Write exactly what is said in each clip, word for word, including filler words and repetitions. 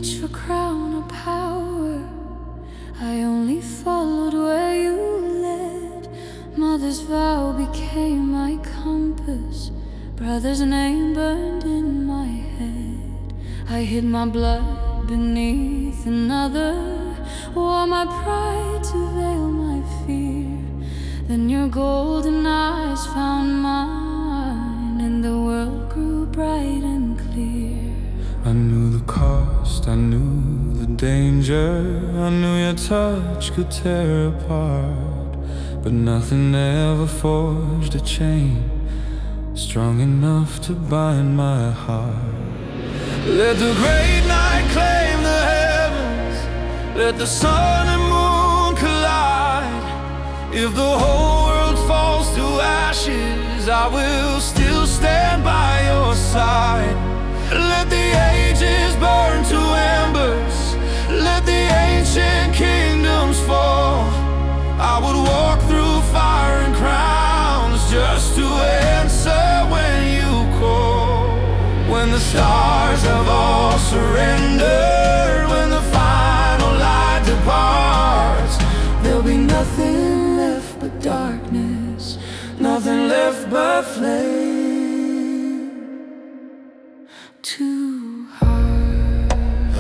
reach for crown or power. I only followed where you led. Mother's vow became my compass. Brother's name burned in my head. I hid my blood beneath another, wore my pride to veil my fear. Then your golden eyes found mine, and the world grew bright and clear. I knew the cost, I knew the danger, I knew your touch could tear apart, but nothing ever forged a chain strong enough to bind my heart. Let the great night claim the heavens, let the sun and moon collide. If the whole world falls to ashes, I will still stand by your side. Let the ages burn to embers, let the ancient kingdoms fall. I would walk through fire and crowns just to answer when you call. When the stars have all surrendered, when the final light departs, there'll be nothing left but darkness, nothing left but flame. Too hard.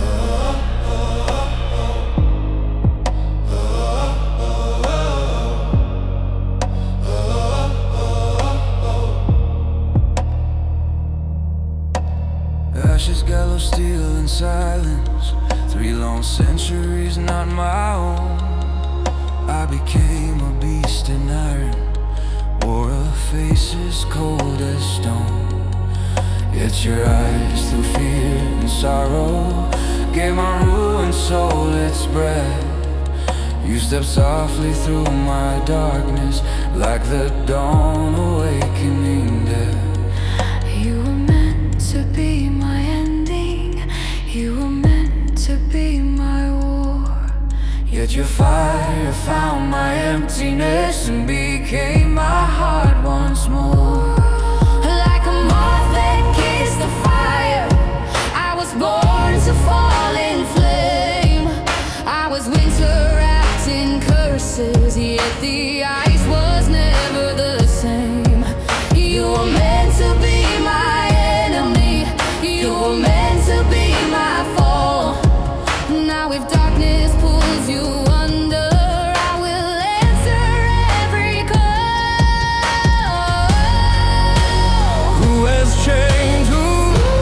Ashes, gallows, steel, and silence. Three long centuries, not my own. I became a beast in iron, wore a face as cold as stone. Yet your eyes, through fear and sorrow, gave my ruined soul its breath. You stepped softly through my darkness, like the dawn awakening death. You were meant to be my ending, you were meant to be my war. Yet your fire found my emptiness and became my heart once more. Like a moth that kissed the fire, I was born to fall in flame. I was winter wrapped in curses, yet the ice was never the same. You were meant to be my enemy, you were meant to be my fall. Now if darkness pulls you under, I will answer every call. Who has changed who?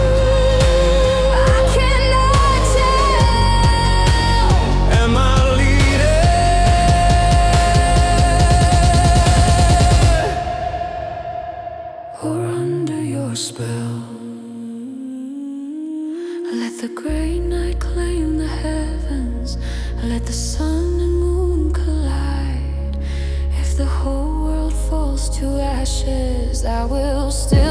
I cannot tell. Am I leading or under your spell? Let the great night claim the heavens, let the sun and moon collide. If the whole world falls to ashes, I will still